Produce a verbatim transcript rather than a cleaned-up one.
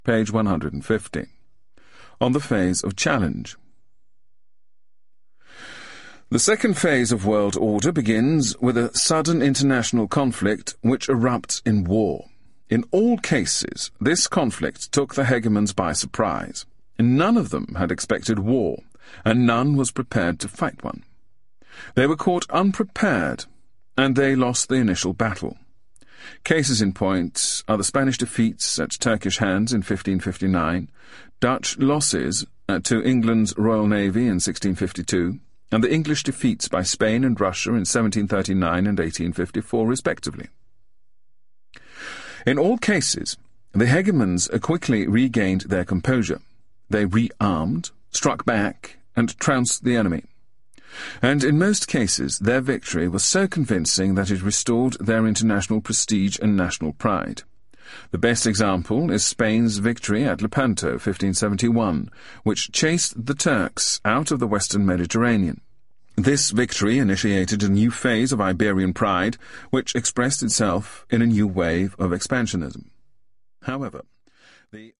page one hundred fifty. On the phase of challenge. The second phase of world order begins with a sudden international conflict which erupts in war. In all cases, this conflict took the hegemons by surprise. None of them had expected war, and none was prepared to fight one. They were caught unprepared, and they lost the initial battle. Cases in point are the Spanish defeats at Turkish hands in fifteen fifty-nine, Dutch losses to England's Royal Navy in sixteen fifty-two, and the English defeats by Spain and Russia in seventeen thirty-nine and eighteen fifty-four, respectively. In all cases, the hegemons quickly regained their composure. They rearmed, struck back, and trounced the enemy. And in most cases, their victory was so convincing that it restored their international prestige and national pride. The best example is Spain's victory at Lepanto, fifteen seventy-one, which chased the Turks out of the western Mediterranean. This victory initiated a new phase of Iberian pride, which expressed itself in a new wave of expansionism. However, the